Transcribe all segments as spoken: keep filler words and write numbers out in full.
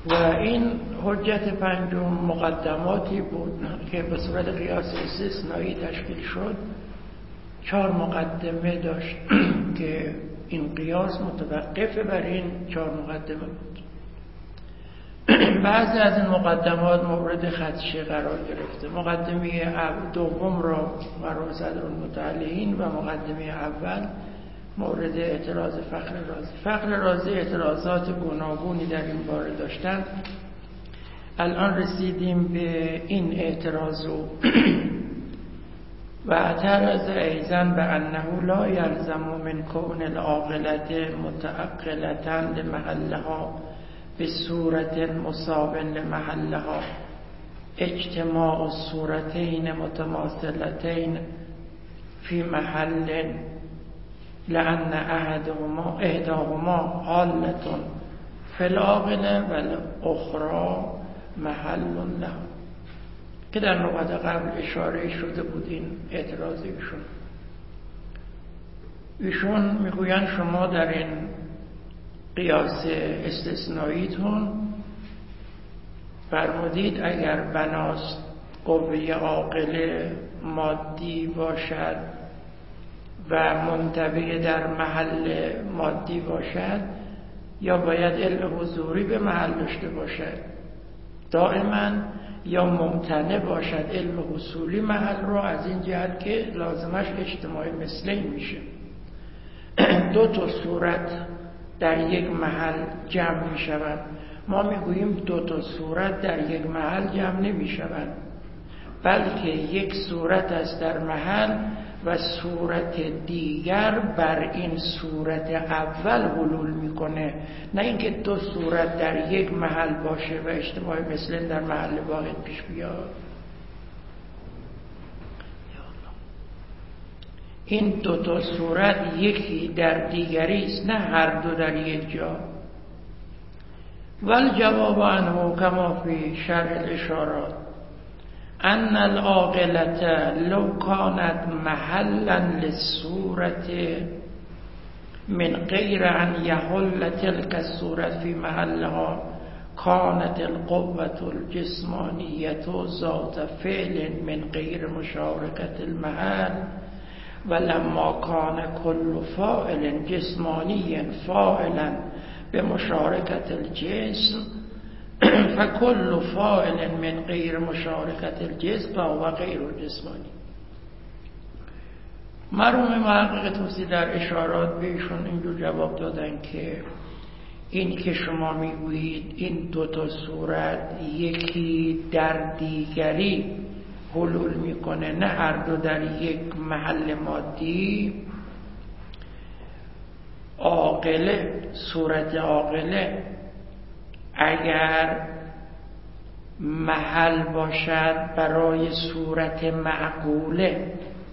و این حجت پنجم مقدماتی بود که به صورت قیاس استثنایی تشکیل شد. چهار مقدمه داشت که این قیاس متوقف بر این چهار مقدمه بود. بعضی از این مقدمات مورد خدشه قرار گرفته. مقدمه دوم را قرار صدر المتعلین و مقدمه اول مورد اعتراض فخر رازی. فخر رازی اعتراضات گوناگونی در این باره داشتند. الان رسیدیم به این اعتراض و اعترض ایضا به انه لا یلزم من کون العاقلة متعقلة لمحلها به صورت مساو لمحلها اجتماع الصورتین متماثلتین فی محل لأن احدهما احداهما حالة فی العاقلة و الاخرى محل لها، که در نقطه قبل اشاره شده بود این اعتراض ایشون. ایشون میگویند شما در این قیاس استثنائیتون فرمودید اگر بناست قوه عاقله مادی باشد و منطبق در محل مادی باشد، یا باید علم حضوری به محل داشته باشد دائما، یا ممتنع باشد علم حصولی محل رو، از این جهت که لازمش اجتماع مثلین میشه. دو تا صورت در یک محل جمع میشوند. ما میگوییم دو تا صورت در یک محل جمع نمیشوند، بلکه یک صورت است در محل و صورت دیگر بر این صورت اول حلول میکنه، نه اینکه دو صورت در یک محل باشه و اجتماع مثلن در محل واحد پیش بیاد. این دو تا صورت یکی در دیگری است، نه هر دو در یک جا. والجواب عنه کما فی شرح الاشارات ان العاقلة لو كانت محلا للصورة من غير ان يحل تلك الصورة في محلها كانت القوة الجسمانية ذات فعل من غير مشاركة المحل، ولما كان كل فاعل جسماني فاعلا بمشاركة الجسم فكل فاعل من غیر مشارکت الجسم فهو غیر جسمانی. مرحوم محقق طوسی در اشارات بهشون اینجور جواب دادن که این که شما میگویید این دو تا صورت یکی در دیگری حلول میکنه، نه هر دو در یک محل مادی، عاقله، صورت عاقله اگر محل باشد برای صورت معقوله،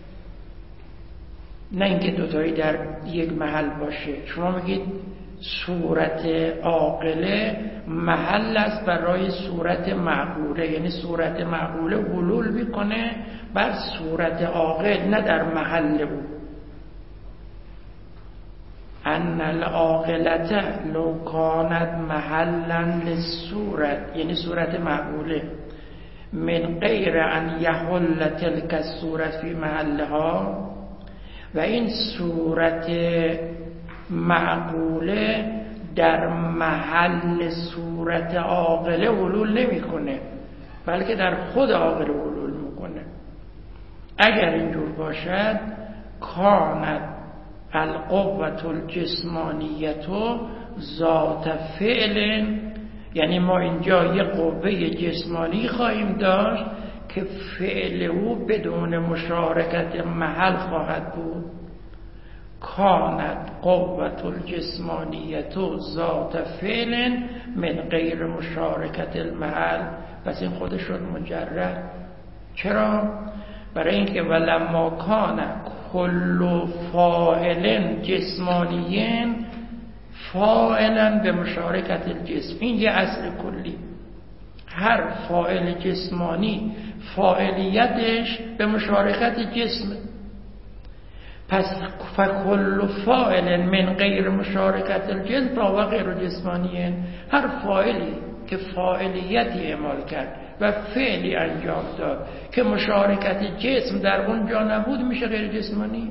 نه اینکه دوتایی در یک محل باشه. شما میگید صورت عاقله محل است برای صورت معقوله، یعنی صورت معقوله حلول میکنه بر صورت عاقل، نه در محل او. ان العاقلة لو كانت محلا للصورت، یعنی صورت معقوله، من غیر ان یحل تلک الصورت فی محلها، و این صورت معقوله در محل صورت عاقله حلول نمیکنه، بلکه در خود عاقله حلول میکنه. اگر اینجور باشد کانت القوة الجسمانیت ذات فعل، یعنی ما اینجا یه قوه جسمانی خواهیم داشت که فعل او بدون مشارکت محل خواهد بود. کانت قوة الجسمانیت ذات فعل من غیر مشارکت المحل. پس این خودش شد مجرد. چرا؟ برای اینکه ولما کان کل فاعل جسمانیین فاعلا به مشارکت الجسم، این یه اصل کلی. هر فاعل جسمانی فاعلیتش به مشارکت جسم. پس فکل فاعل من غیر مشارکت الجسم فهو غیر جسمانیین. هر فاعلی که فاعلیتی اعمال کرد و فعلی انجام داد که مشارکت جسم در اونجا نبود میشه غیر جسمانی.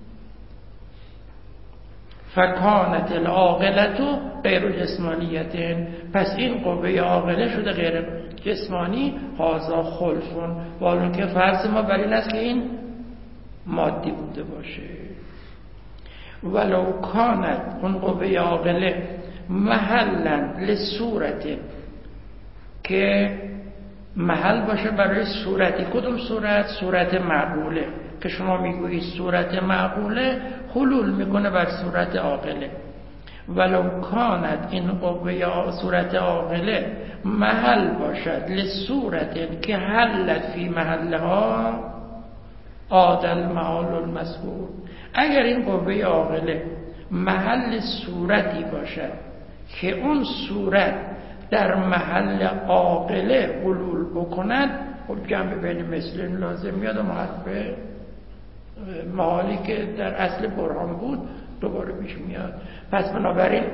فکانت العاقلة غیر جسمانیت، پس این قوه عاقله شده غیر جسمانی. هذا خلفون، والو که فرض ما بر این است که این مادی بوده باشه. ولو کانت اون قوه عاقله محلا لصورت، که محل باشه برای صورتی. کدوم صورت؟ صورت معقوله، که شما میگویید صورت معقوله حلول میکنه بر صورت عاقله. ولو کانت این قوه صورت عاقله محل باشد لصورت که حلت فی محلها عادل معال المذکور، اگر این قوه عاقله محل صورتی باشد که اون صورت در محل عاقله حلول بکند، خب جمع بین مثلین لازم میاد و محل محالی که در اصل برهان بود دوباره پیش میاد. پس بنابراین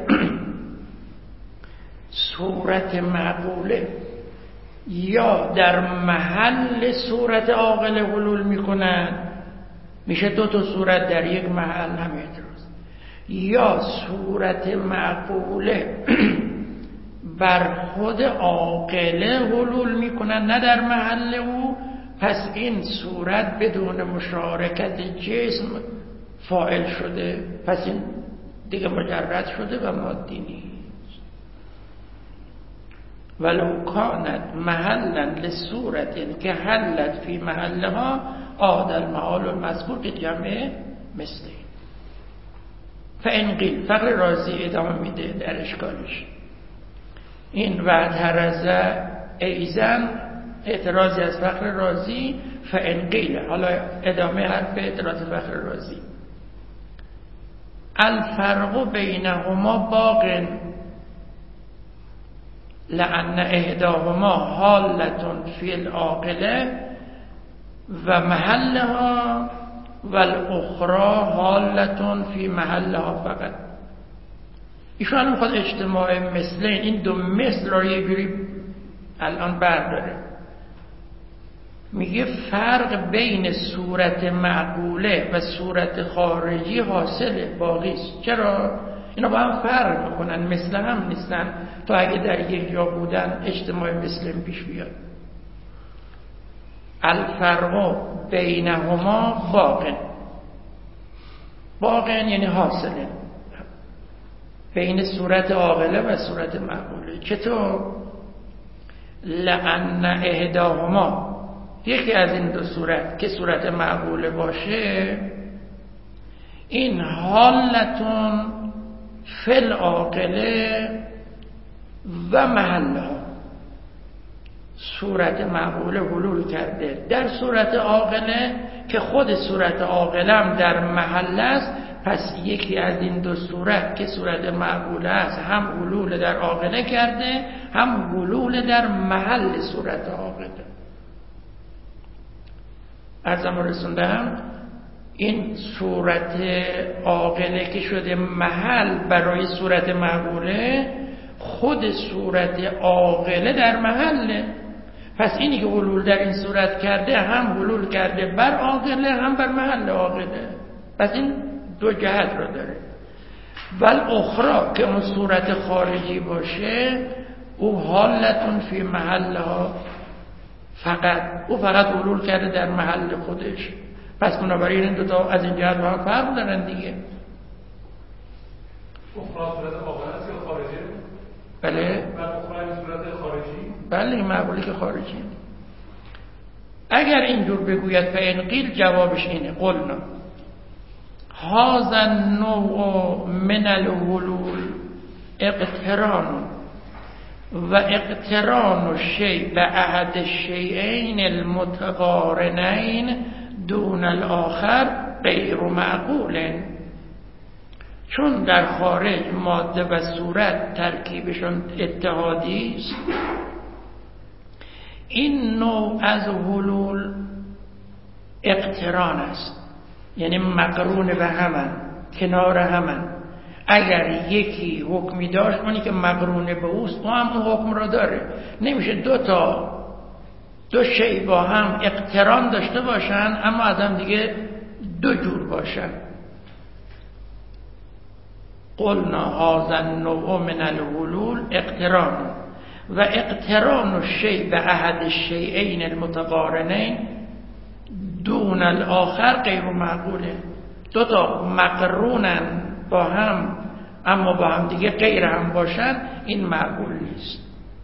صورت معقوله یا در محل صورت عاقله حلول میکند، میشه دو تا صورت در یک محل، هم اعتراض. یا صورت معقوله بر خود عاقله حلول میکنند نه در محل او، پس این صورت بدون مشارکت جسم فاعل شده، پس این دیگه مجرد شده و مادی نیست. ولو کانت محلا لصورت که حلت فی محلها عادل معال المذکور، که جمع مثل. فان قیل، فقر رازی ادامه میده در اشکالش، این وعد هرزه ایزن اعتراضی از فقر رازی. فان قیل، حالا ادامه حرف اعتراض فقر رازی، الفرق بینهما باق لأن احداهما حالة فی العاقله و محلها و الاخرى حالة فی محلها فقط. ایشون میخواد اجتماع مثلین، این دو مثل را یه جوری الان برداره. میگه فرق بین صورت معقوله و صورت خارجی حاصله، باقیست. چرا؟ اینا با هم فرق میکنن، مثل هم نیستن تا اگه در یک جا بودن اجتماع مثلین پیش بیاد. الفرق بینهما باقن، باقن یعنی حاصله بین صورت عاقله و صورت معقوله. چطور؟ لأن احداهما، یکی از این دو صورت که صورت معقوله باشه، این حالتون فی العاقله و محلها، صورت معقوله حلول کرده در صورت عاقله که خود صورت عاقله هم در محل است. پس یکی از این دو صورت که صورت معقوله است هم حلول در عاقله کرده هم حلول در محل صورت عاقله. عرضم رسوندم این صورت عاقله که شده محل برای صورت معقوله، خود صورت عاقله در محله. پس اینی که حلول در این صورت کرده هم حلول کرده بر عاقله هم بر محل عاقله. پس این دو جهت رو داره. ول اخرى که اون صورت خارجی باشه، او حالتون فی محلها فقط، او فقط حلول کرده در محل خودش. پس بنابراین این دوتا از این جهت با هم فرق دارن دیگه. اخرى صورت عاقله است یا خارجی؟ بله. و اخرى صورت خارجی؟ بله، این معقولی که خارجی. اگر اینجور بگوید فإن قیل، جوابش اینه قلنا هذا النوع من الحلول اقتران و اقتران الشیء به احد الشیئین المتقارنین دون الاخر غیر معقول. چون در خارج ماده و صورت ترکیبشون اتحادی است، این نوع از حلول اقتران است، یعنی مقرون به همن، کنار همن. اگر یکی حکمی داشت اونی که مقرونه به اوست او هم اون حکم را داره. نمیشه دو تا دو شی با هم اقتران داشته باشن اما از هم دیگه دو جور باشن. قلنا هذا النوع من الحلول اقتران و اقتران الشیء به احد الشیئین المتقارنین دون الاخر غیر معقوله. دو تا مقرونن با هم اما با هم دیگه غیر هم باشن، این معقول نیست.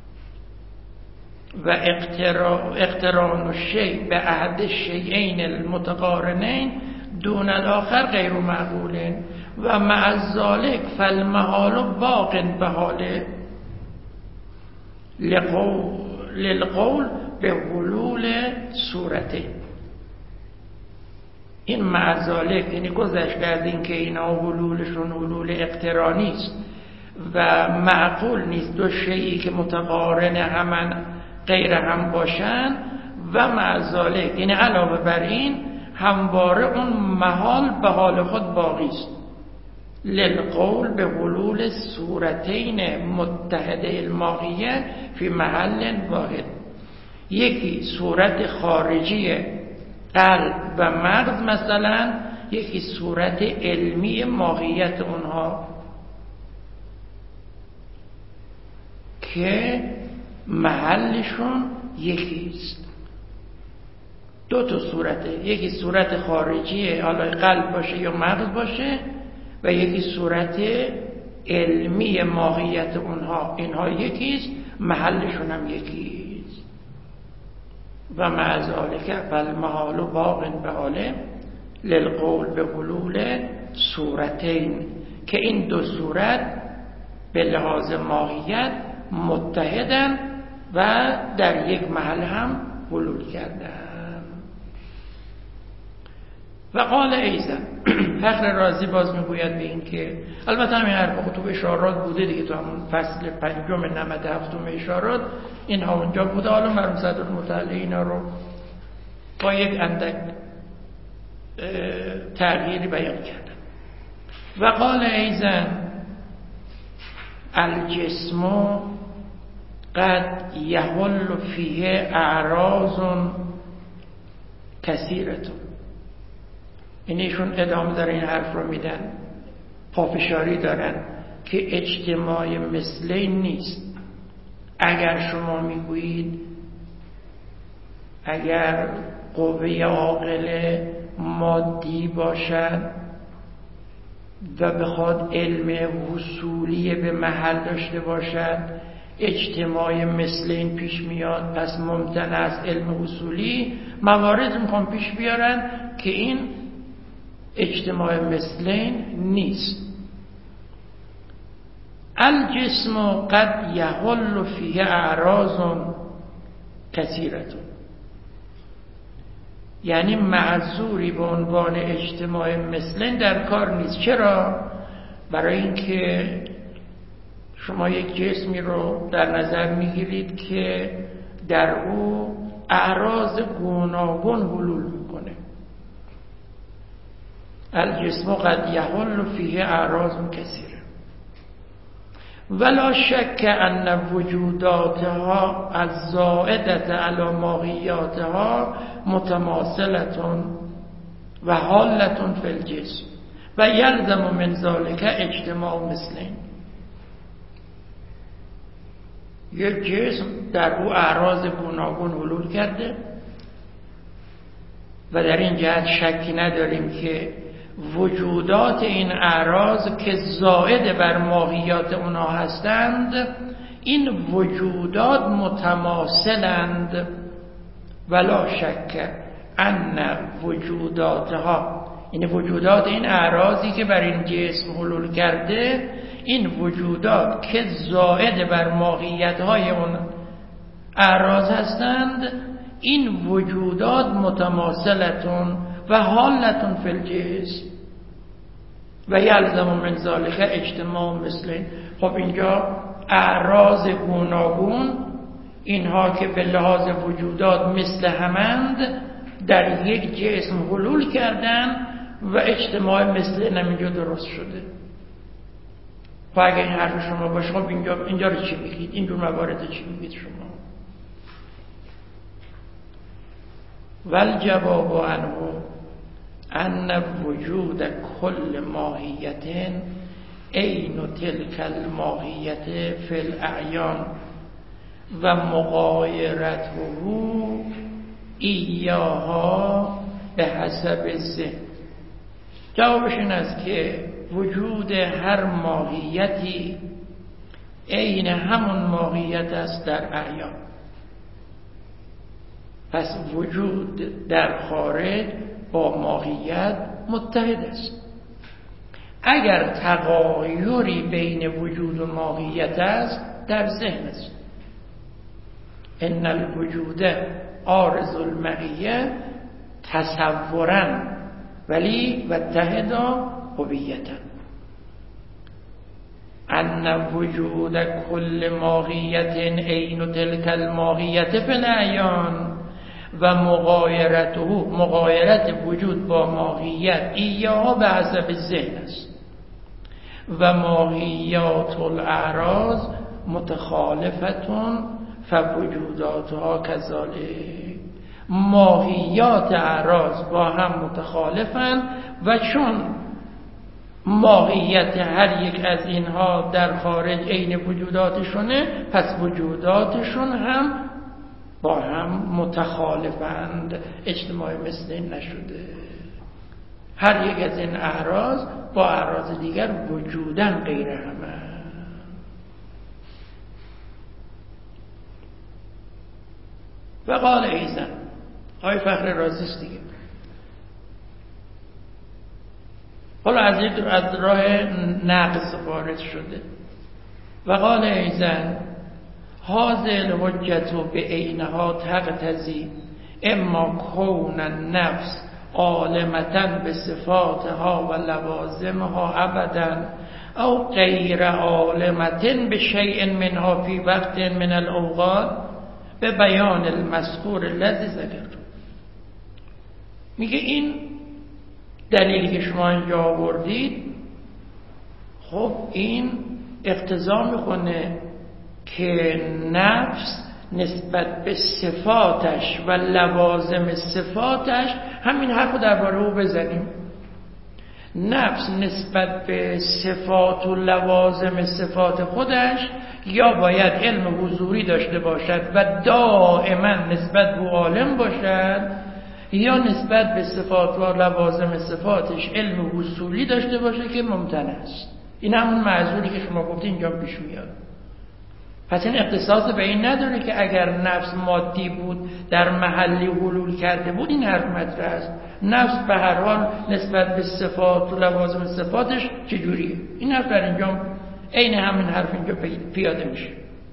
و اقتران الشیء به احد الشیئین المتقارنین دون الاخر غیر معقول و مع ذلك فالمحال باق بحاله للقول به حلول صورته. این مع ذلك یعنی گذشت از این که اینا حلولشون حلول اقترانی است و معقول نیست دو شیئی که متقارن همن غیر هم باشن، و مع ذلك یعنی علاوه بر این همواره اون محال به حال خود باقی است. للقول به حلول صورتین متحده الماهیه فی محل واحد. یکی صورت خارجی قلب و مغز مثلا، یکی صورت علمی ماهیت اونها که محلشون یکیست. دو تا صورته، یکی صورت خارجی حالا قلب باشه یا مغز باشه و یکی صورت علمی ماهیت اونها، اینها یکیست، محلشون هم یکیست. و مع ذلك فالمحال باق بحاله للقول به حلول صورتین، که این دو صورت به لحاظ ماهیت متحدن و در یک محل هم حلول کردن. و قال ایضا فخر رازی باز میگوید به این که البته همین حرف تو اشارات بوده دیگه، تو همون فصل پنجم نمد هفتم اشارات این ها اونجا بوده، حالا مرحوم صدر المطلع اینا رو با یک اندک تغییری بیان کردن. و قال ایضا الجسم قد یحل فیه اعراض کثیرتون. اینیشون ادامه داره این حرف رو میدن، پافشاری دارن که اجتماع مثلی نیست. اگر شما میگویید اگر قوه عاقله مادی باشد و بخواد علم وصولی به محل داشته باشد اجتماع مثلین پیش میاد، پس ممتنع است علم وصولی. موارد میخوام پیش بیارن که این اجتماع مثلین نیست. الجسم قد یحل فیه اعراض کثیرتون، یعنی معذوری به عنوان اجتماع مثلین در کار نیست. چرا؟ برای اینکه شما یک جسمی رو در نظر میگیرید که در او اعراض گوناگون حلول میکنه. الجسم قد یحل فیه اعراض کثیره ولا شک ان وجوداتها الزائدة علی ماهیاتها متماثلة و حالة فی الجسم و یلزم من ذلك اجتماع مثلین. یک جسم در او اعراض گوناگون حلول کرده و در این جهت شکی نداریم که وجودات این اعراض که زائد بر ماهیات اونا هستند، این وجودات متماثلند. ولا شک ان وجوداتها، این وجودات این اعراضی که بر این جسم حلول کرده، این وجودات که زائد بر ماهیت‌های اون اعراض هستند، این وجودات متماثلتون و حالتون فی الجسم و یلزم من ذلك اجتماع مثلین. خب اینجا اعراض گوناگون، اینها که به لحاظ وجودات مثل همند، در یک جسم حلول کردن و اجتماع مثلین هم اینجا درست شده. خب اگه این حرف شما باشه خب اینجا اینجا رو چی میگید؟ اینجور موارد چی میگید شما؟ والجواب عنه ان وجود کل ماهیت عین تلک الماهیت فی الاعیان و مغایرته ایاها به حسب ذهن. جوابش این است که وجود هر ماهیتی عین همون ماهیت است در اعیان. پس وجود در خارج با ماهیت متحد است. اگر تغایری بین وجود و ماهیت است در ذهن است. ان الوجود عارض المعیه تصورا ولی واتحدا هویتا. ان وجود کل ماهیت عین تلک الماهیت فی الاعیان و مغایرته مغایرت وجود با ماهیت ایاها به حسب ذهن است و ماهیات الاعراض متخالفتون فوجوداتها کذالک. ماهیات اعراض با هم متخالفن و چون ماهیت هر یک از اینها در خارج عین وجوداتشونه پس وجوداتشون هم با هم متخالفند، اجتماع مثل این نشده. هر یک از این اعراض با اعراض دیگر وجودن غیر همه. و قال ایزن آقای فخر رازی است دیگه. حالا از از راه نقص وارد شده. و قال ایزن هذه الحجة بعینها تقتضی اما کون النفس عالمة بصفاتها و لوازمها ابدا او غیر عالمة بشیء منها فی وقت من الاوقات به بیان المذکور الذی ذکرت. میگه این دلیلی که شما اینجا آوردید خب این اقتضا میکنه که نفس نسبت به صفاتش و لوازم صفاتش همین حرف رو درباره او بزنیم. نفس نسبت به صفات و لوازم صفات خودش یا باید علم حضوری داشته باشد و دائما نسبت به عالم باشد یا نسبت به صفات و لوازم صفاتش علم حصولی داشته باشه که ممتنع است. این همون معذوری که شما گفتید اینجا پیش میاد. پس این اختصاص به این نداره که اگر نفس مادی بود در محلی حلول کرده بود این حرف مطرح است. نفس به هر حال نسبت به صفات و لوازم صفاتش چجوریه؟ این حرف در اینجا عین همین حرف اینجا پیاده میشه.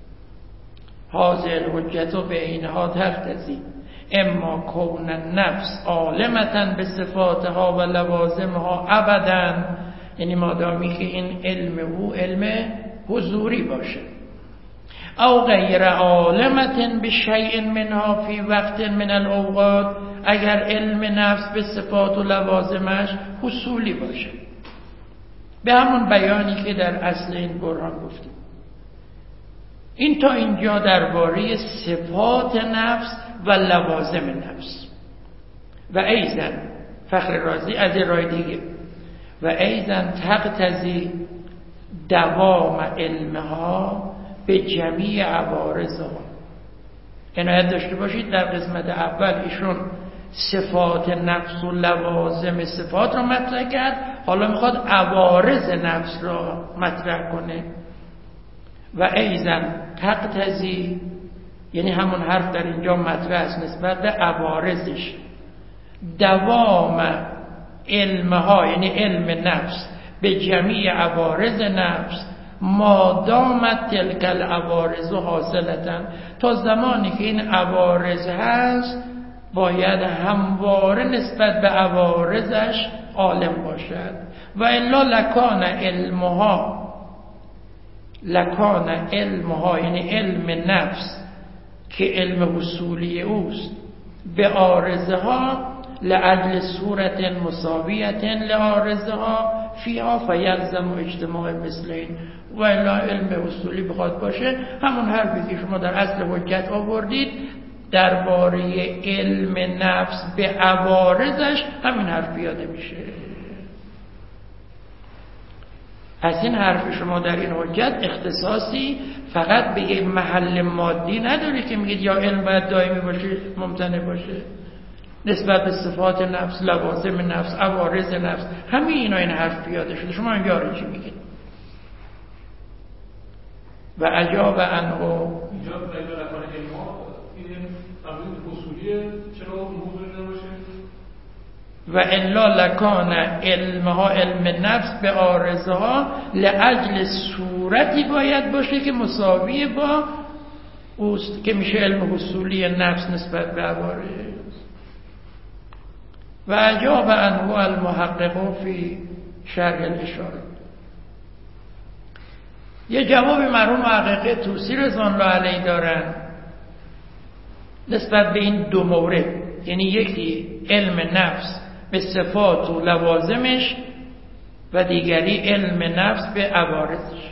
حاضر حجت و به اینها تقتضی اما کون نفس عالمة به صفاتها و لوازمها ابدا، یعنی مادامی که این علم او علم حضوری باشه، او غیر عالمة بشیء منها فی وقت من الاوقات، اگر علم نفس به صفات و لوازمش حصولی باشه، به همون بیانی که در اصل این برهان گفتیم. این تا اینجا درباره صفات نفس و لوازم نفس. و ایزن فخر رازی از این رای دیگه و ایزن تقتضی دوام علمها به جمیع عوارضها. عنایت داشته باشید در قسمت اول ایشون صفات نفس و لوازم صفات را مطرح کرد، حالا میخواد عوارض نفس را مطرح کنه. و ایزن تقتضی، یعنی همون حرف در اینجا مطرح است نسبت به عوارضش، دوام علمها، یعنی علم نفس به جمیع عوارض نفس، ما دامت تلک العوارض حاصلتن، تا زمانی که این عوارض هست باید همواره نسبت به عوارضش عالم باشد. و الا لکان علمها لکان علمها یعنی علم نفس که علم حصولی اوست به عارضها لعدل صورت مساویت لعارضها فیها فیلزم و اجتماع مثل این و الا علم اصولی بخواد باشه همون حرفی که شما در اصل حجت آوردید درباره علم نفس به عوارضش همین حرف پیاده میشه. پس این حرف شما در این حجت اختصاصی فقط به یک محل مادی نداره که میگید یا علم باید دائمی باشه ممتنع باشه، نسبت به صفات نفس، لوازم نفس، عوارض نفس، همین اینا این حرف پیاده شده. شما این یاری چی میگید؟ و عجاب عنه اینجا پیدا نکنه علم این امروز اصولیه چرا موضوع نباشه؟ و الا لکان علمها علم نفس به عارضها لأجل صورتی باید باشه که مساوی با اوست که میشه علم اصولی نفس نسبت به عوارض. و عجاب عنه المحقق فی شرح الاشاره. یه جواب مرحوم محقق طوسی رضوان الله علیه دارن نسبت به این دو مورد، یعنی یکی علم نفس به صفات و لوازمش و دیگری علم نفس به عوارضش.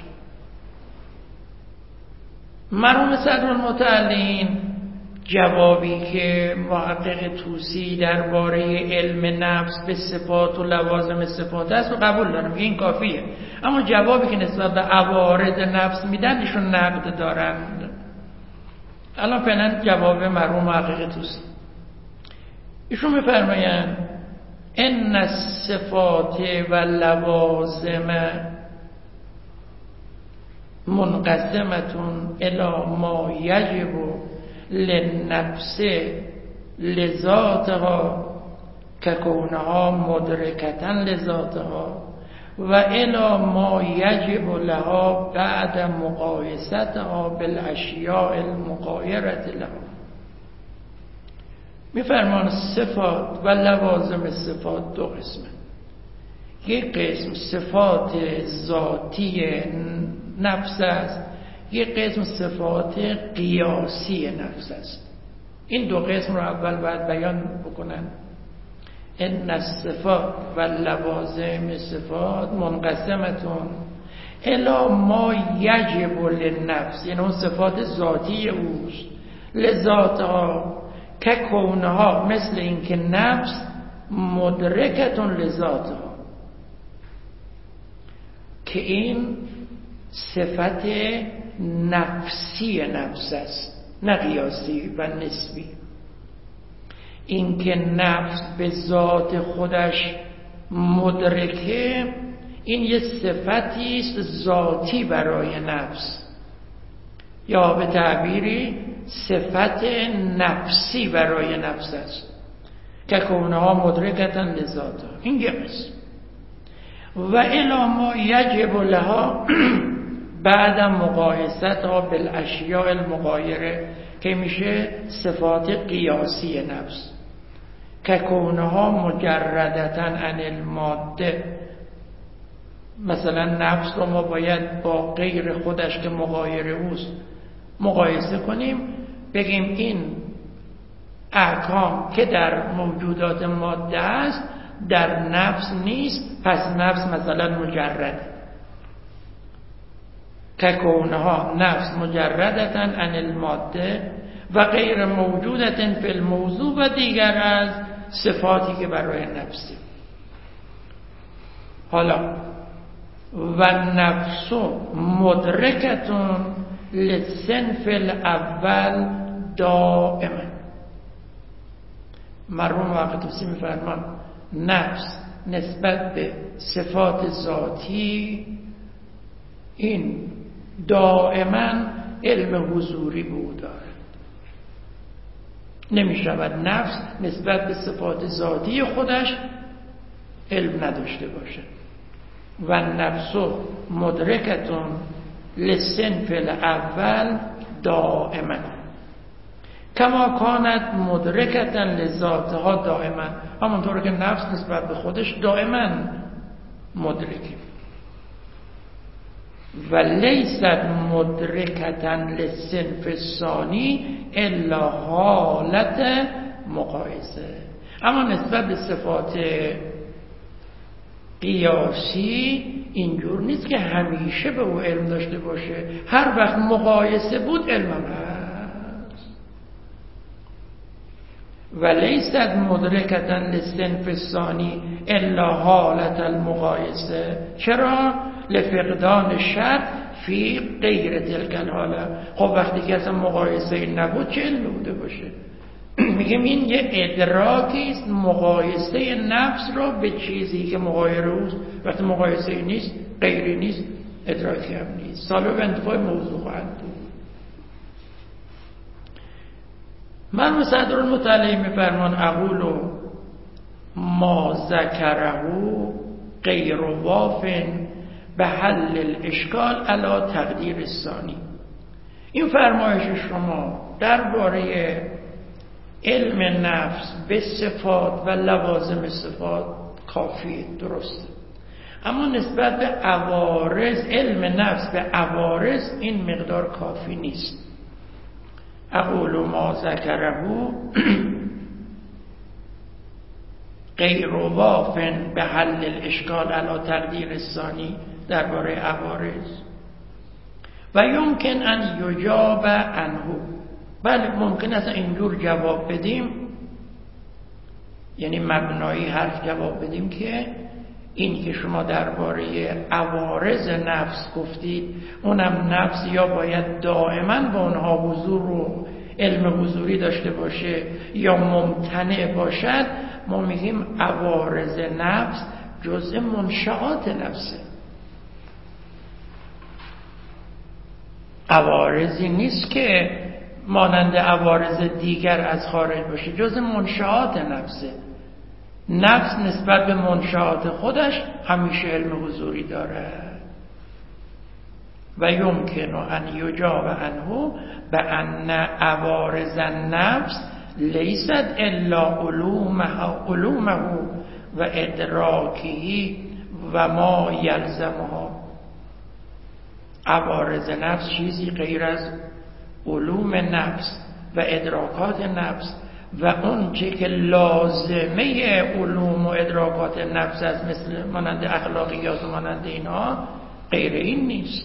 مرحوم صدرالمتعلین جوابی که محقق طوسی درباره علم نفس به صفات و لوازم صفات است و قبول دارم، این کافیه. اما جوابی که نسبت به عوارض نفس میدن ایشون نقد دارند. الان فعلا جواب مرحوم محقق طوسی. ایشون میفرمایند ان الصفات و لوازم منقسمتون الی ما یجب للنفس لذاتها ككونها مدرکتا لذاتها و الی ما یجب لها بعد مقایستها بالاشیاء المغایرة لها. میفرمان صفات و لوازم صفات دو قسمه. یک قسم صفات ذاتی نفس است، یک قسم صفات قیاسی نفس است. این دو قسم رو اول باید بیان بکنن. ان الصفات و لوازم صفات منقسمتون الی ما یجب للنفس، یعنی اون صفات ذاتی اوست، لذاتها که کونها مثل این که نفس مدرکتون لذاتها، که این صفت نفسی نفس است نه قیاسی و نسبی. این که نفس به ذات خودش مدرکه این یه صفتی است ذاتی برای نفس، یا به تعبیری صفت نفسی برای نفس است که کونها مدرکتن لذاتها. این یه قسم. و الی ما یجب لها بعد مقایستها بالاشیاء المغایره که میشه صفات قیاسی نفس که کونها مجردتا عن الماده. مثلا نفس رو ما باید با غیر خودش که مغایر اوست مقایسه کنیم، بگیم این احکام که در موجودات ماده است در نفس نیست، پس نفس مثلا مجرد که کونها نفس مجردتا عن الماده و غیر موجودتا فی الموضوع و دیگر از صفاتی که برای نفسی. حالا و نفس مدرکتون للصنف الاول دائما. مرحوم وقت طوسی میفرمان نفس نسبت به صفات ذاتی این دائما علم حضوری بود دارد. نمی شود نفس نسبت به صفات ذاتی خودش علم نداشته باشه. و نفس مدرکتون للصنف الاول دائما کما کانت مدرکتا لذاتها دائما، همونطور که نفس نسبت به خودش دائما مدرکه. و لیست مدرکتا للصنف الثانی الا حالت مقایسه. اما نسبت به صفات قیاسی اینجور نیست که همیشه به او علم داشته باشه، هر وقت مقایسه بود علم هست. و لیست مدرکتا للصنف الثانی الا حالت المقایسه. چرا؟ لفقدان شرط فی غیر تلک الحاله. خب وقتی که اصلا مقایسه نبود چه علم بوده باشه؟ میگم این یه ادراکی است، مقایسه نفس را به چیزی که مغایر اوست. وقتی مقایسه نیست، غیری نیست، ادراکی هم نیست. سالو به انتفاع موضوع خواهد بود. من صدر المطلع میفرمان اقول ما ذکره غیر واف به حل الاشکال علی تقدیر الثانی. این فرمایش شما درباره علم نفس به صفات و لوازم صفات کافی درسته، اما نسبت به عوارض، علم نفس به عوارض این مقدار کافی نیست. اقول ما ذکره غیر واف به حل الاشکال علی تقدیر الثانی درباره عوارض. و یمکن ان یجاب عنه. بله ممکن است اینجور جواب بدیم، یعنی مبنایی حرف جواب بدیم که این که شما درباره عوارض نفس گفتید، اونم نفس یا باید دائما با اونها حضور و علم حضوری داشته باشه یا ممتنع باشد. ما میگیم عوارض نفس جزء منشآت نفسه، عوارضی نیست که مانند عوارض دیگر از خارج باشه، جزء منشآت نفسه. نفس نسبت به منشآت خودش همیشه علم حضوری داره. و یمکن ان یجاب عنه بان عوارض النفس لیست الا علومه علومه و ادراکه و ما یلزمها. عوارض نفس چیزی غیر از علوم نفس و ادراکات نفس و اون چه که لازمه علوم و ادراکات نفس است، مثل مانند اخلاقیات و مانند اینها، غیر این نیست.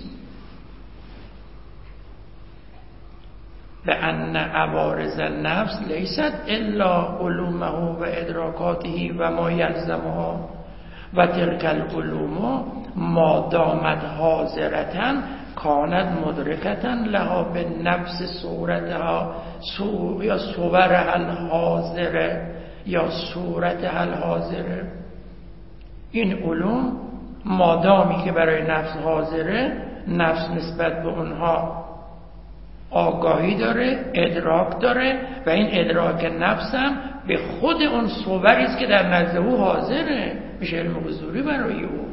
بأن عوارض النفس لیست الا علومه و ادراکاته و ما یلزمها و تلک العلوم ما دامت حاضرتن کانت مدرکتن لها به نفس صورتها سو یا صورها الحاضره یا صورتها الحاضره. این علوم مادامی که برای نفس حاضره، نفس نسبت به اونها آگاهی داره، ادراک داره و این ادراک نفس هم به خود اون صوری است که در نزد او حاضره، میشه علم حضوری برای او.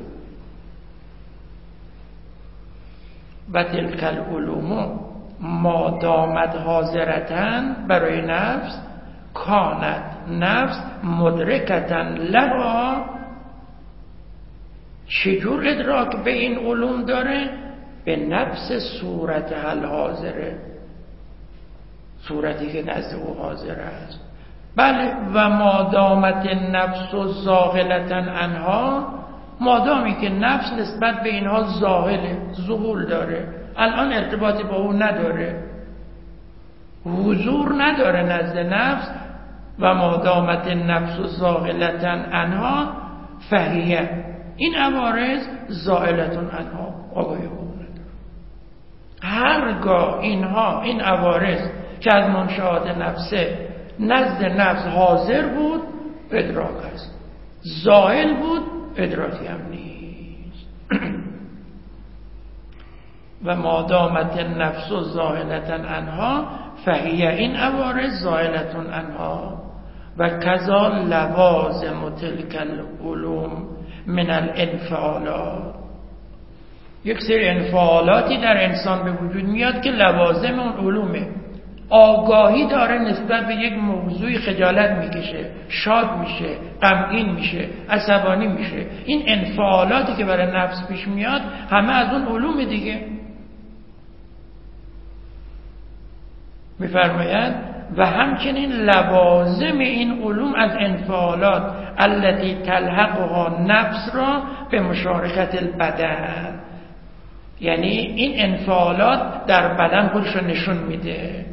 و تلک العلوم ما دامت حاضرتن برای نفس کانت نفس مدرکتن لها. چجور ادراک به این علوم داره؟ به نفس صورت حل حاضره، صورتی که نزد او حاضر است. بله و ما دامت نفس و زاغلتن عنها، مادامی که نفس نسبت به اینها زاغله، ذهول داره، الان ارتباطی با او نداره، حضور نداره نزد نفس. و ما دامت نفس و زاغلتن عنها فهیه، این عوارض زائلتون عنها، آگاهی او نداره. هرگاه اینها، این عوارض که از منشآت نفسه نزد نفس حاضر بود، ادراک است، زائل بود، ادراکی هم نیست. و ما دامت نفس و زائلتن عنها فهیه، این عوارض زائلتون عنها. و کذا لوازم تلک العلوم من الانفعالات. یک سری انفعالاتی در انسان به وجود میاد که لوازم اون علومه. آگاهی داره نسبت به یک موضوعی، خجالت میکشه، شاد میشه، غمگین میشه، عصبانی میشه. این انفعالاتی که برای نفس پیش میاد همه از اون علوم دیگه. میفرماید و همچنین لوازم این علوم از انفعالات التي تلحقها نفس را به مشارکت البدن. یعنی این انفعالات در بدن خودش رو نشون میده.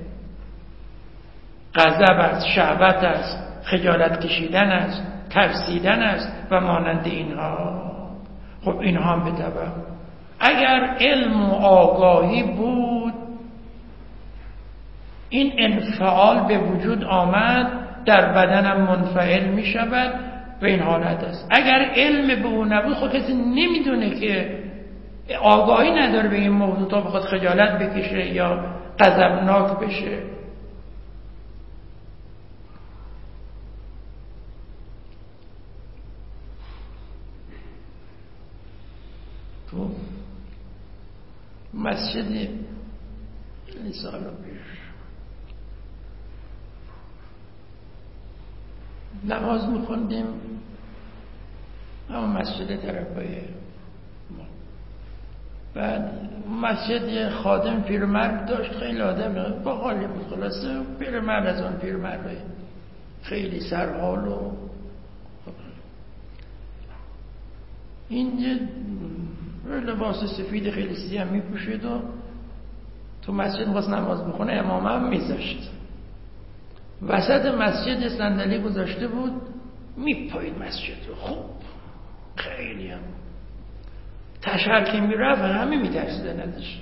غضب است، شهوت است، خجالت کشیدن است، ترسیدن است و مانند اینها. خب اینها هم به طبع اگر علم و آگاهی بود، این انفعال به وجود آمد، در بدنم منفعل می شود و این حالت است. اگر علم به اون نبود، خود کسی نمیدونه که آگاهی نداره به این موضوع تا بخواد خجالت بکشه یا غضبناک بشه. تو مسجد این سال پیش نماز میخوندیم، اما مسجد طرفای ما. بعد مسجد یه خادم پیرمرد داشت، خیلی آدم با حالی بود، خلاصه پیرمرد از اون پیرمرد خیلی سرحال و این یه لباس سفید خیلی سیاه میپوشید و تو مسجد خواست نماز بخونه، امام هم میذاشت وسط مسجد صندلی گذاشته بود، میپایید مسجد رو. خوب خیلی هم تشهر که میرفت همه میترسیدن ازش.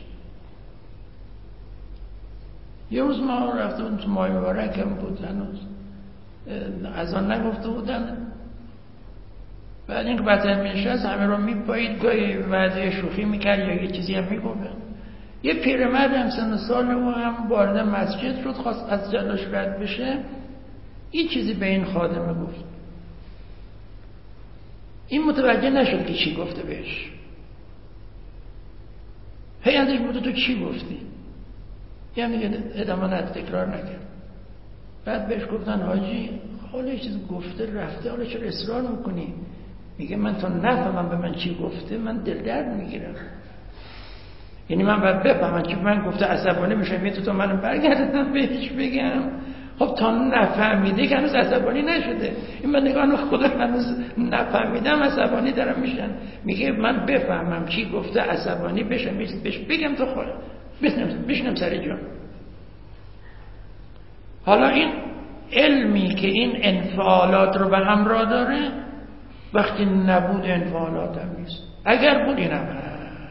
یه روز ما رفته بودیم تو ماه مبارک هم بود، هنوز از آن نگفته بودن. بعد این که بطر میشست همه رو میپایید، گاهی وعده شوخی میکرد یا یه چیزی هم میگفت. یه پیرمرد هم سن سال و هم وارد مسجد شد، خواست از جلوش رد بشه، یه چیزی به این خادمه گفت. این متوجه نشد که چی گفته بهش. هی ازش بوده تو چی گفتی؟ یه میگه ادامه ند، تکرار نکرد. بعد بهش گفتن حاجی حالا یه چیز گفته رفته، حالا چرا اصرار میکنی؟ میگه من تا نفهمم به من چی گفته من دل درد میگیرم. یعنی من باید بفهمم که من گفته عصبانی میشم، یه تو تا منو برگردم بهش بگم. خب تا نفهمیده که هنوز عصبانی نشده. این من نگاه خدا هنوز نفهمیدم عصبانی دارم میشن. میگه من بفهمم چی گفته عصبانی بشم بهش بگم تو خودم بشنم سر جان. حالا این علمی که این انفعالات رو به همراه داره، وقتی نبود انفعالات هم نیست، اگر بود این هم هست.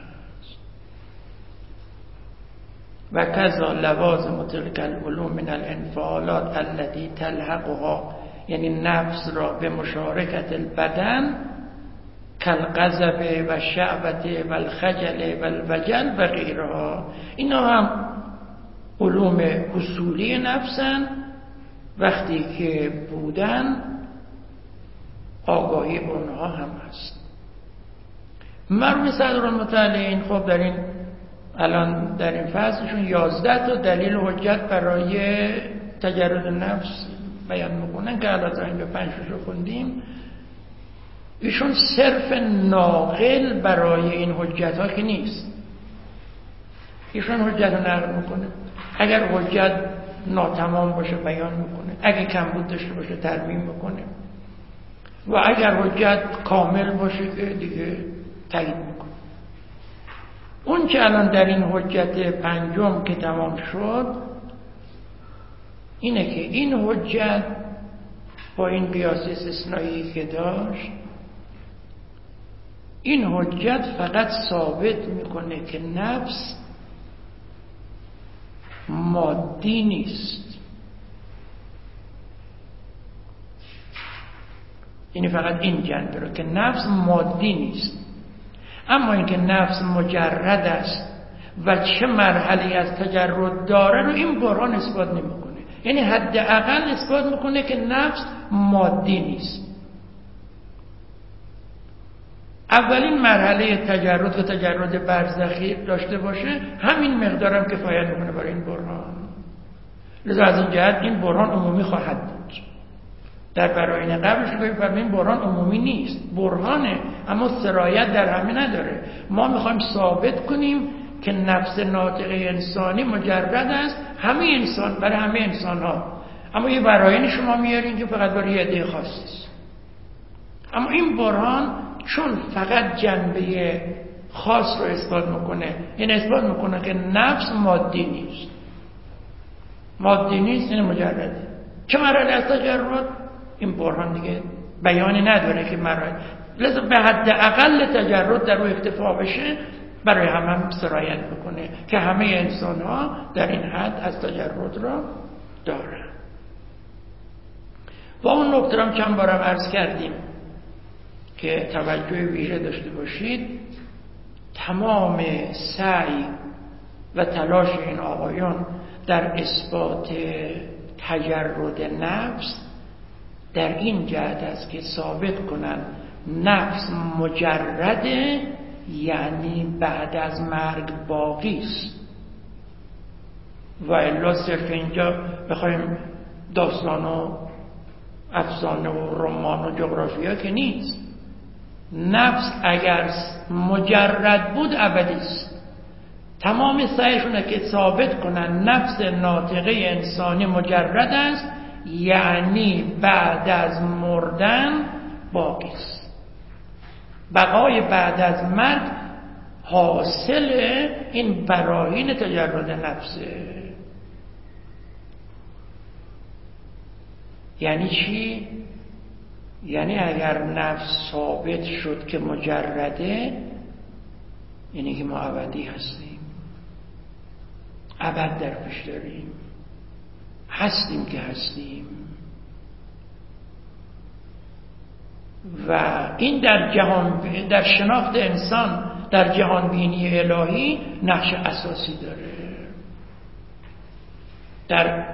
و کذا لوازم تلک العلوم من الانفعالات التي تلحقها، یعنی نفس را به مشارکت البدن، کالغضب و شعبت و الخجل و الوجل و غیرها. اینا هم علوم اصولی نفسن، وقتی که بودن آگاهی اونها هم هست. مرحوم صدرالمطلعین خب در این الان در این فصلشون یازده تا دلیل حجت برای تجرد نفس بیان میکنن که الان تا اینجا پنج رو خوندیم. ایشون صرف ناقل برای این حجت ها که نیست، ایشون حجت رو نقل میکنه. اگر حجت ناتمام باشه بیان میکنه، اگر کمبود داشته باشه ترمیم میکنه، و اگر حجت کامل باشه که دیگه تایید میکنه. اون که الان در این حجت پنجم که تمام شد اینه که این حجت با این قیاس استثنایی که داشت، این حجت فقط ثابت میکنه که نفس مادی نیست. یعنی فقط این جنبه رو که نفس مادی نیست، اما اینکه نفس مجرد است و چه مرحله از تجرد داره رو این برهان اثبات نمیکنه. یعنی حداقل اثبات میکنه که نفس مادی نیست. اولین مرحله تجرد و تجرد برزخی داشته باشه، همین مقدارم کفایت میکنه برای این برهان. لذا از این جهت این برهان عمومی خواهد بود. در براین قبلش رو ببینیم این برهان عمومی نیست، برهانه اما سرایت در همه نداره. ما میخوایم ثابت کنیم که نفس ناطقه انسانی مجرد است، همه انسان، برای همه انسان ها. اما یه براین شما میارین که فقط برای یه عده خاصی است. اما این برهان چون فقط جنبه خاص رو اثبات میکنه، این اثبات میکنه که نفس مادی نیست، مادی نیست، این مجرده. چه مرحله از تجرد؟ این برهان دیگه بیانی نداره که مرحله، لذا به حد اقل تجرد در روی اکتفا بشه، برای همه هم سرایت بکنه که همه انسان ها در این حد از تجرد را دارن. با اون نکته هم چند بارم عرض کردیم که توجه ویژه داشته باشید، تمام سعی و تلاش این آقایان در اثبات تجرد نفس در این جهت است که ثابت کنند نفس مجرده، یعنی بعد از مرگ باقی است. و الا صرف اینجا بخوایم داستان و افسانه و رمان و جغرافیا که نیست. نفس اگر مجرد بود ابدی است. تمام سعیشونه که ثابت کنن نفس ناطقه انسانی مجرد است، یعنی بعد از مردن باقی است. بقای بعد از مرگ حاصل این براهین تجرد نفسه. یعنی چی؟ یعنی اگر نفس ثابت شد که مجرده، یعنی که ما ابدی هستیم، ابد در پیش داریم، هستیم که هستیم. و این در جهان، در شناخت انسان در جهان بینی الهی نقش اساسی داره. در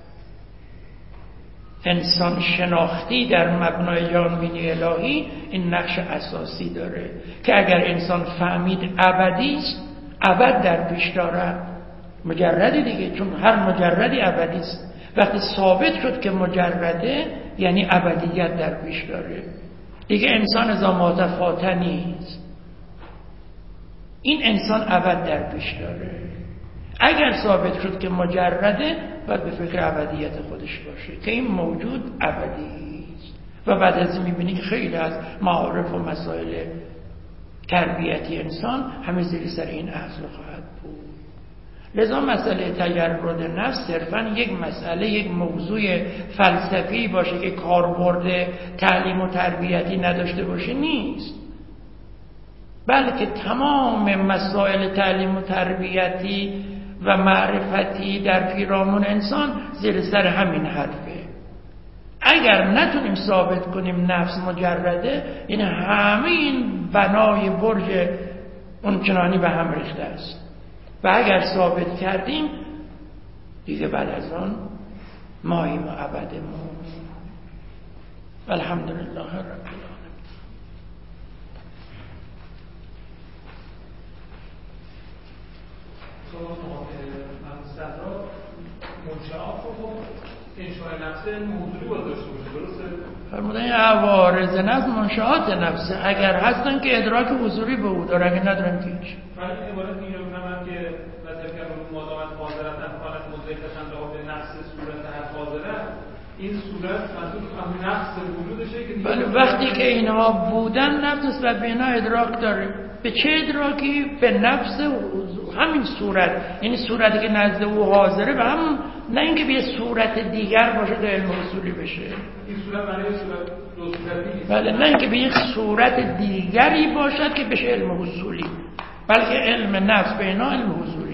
انسان شناختی در مبنای جهان بینی الهی این نقش اساسی داره که اگر انسان فهمید ابدی است، ابد در پیش داره، مجردی دیگه، چون هر مجردی ابدی است. وقتی ثابت شد که مجرده، یعنی ابدیت در پیش داره دیگه. انسان ذات فاته نیست، این انسان ابد در پیش داره. اگر ثابت شد که مجرده، باید به فکر ابدیت خودش باشه که این موجود ابدی است. و بعد از این میبینی که خیلی از معارف و مسائل تربیتی انسان همه زیر سر این اصل خواهد بود. لذا مسئله تجرد نفس صرفاً یک مسئله، یک موضوع فلسفی باشه که کاربرد تعلیم و تربیتی نداشته باشه نیست، بلکه تمام مسائل تعلیم و تربیتی و معرفتی در پیرامون انسان زیر سر همین حرفه. اگر نتونیم ثابت کنیم نفس مجرده، این همه این بنای برج اونچنانی به هم ریخته است. و اگر ثابت کردیم دیگه بعد از آن ماییم و ابدمون. الحمدلله رب العالمین. منشعات رو انشاء نفسه موضوعی باید داشته باشه، درسته؟ فرمودن این عوارض نفس منشعات نفسه، اگر هستن که ادراک حضوری به او داره، اگر ندارن که هیچ. ولی این عبارت این رو بفهمم که وظیفه که رو مدامت حاضرتن کانت مدرکتن به نفس صورت هر حاضره، این صورت منظور همون نفس وجودشه که بله. وقتی که اینها بودن، نفس نسبت به اینها ادراک داره. به چه ادراکی؟ به نفس همین صورت، یعنی صورتی که نزد او حاضره، به همون، نه اینکه به صورت دیگر باشه تا علم اصولی بشه. این صورت معنی صورت دو صورتی. بله، نه اینکه به یک صورت دیگری باشد که بشه علم اصولی، بلکه علم نفس به اینا علم اصولی.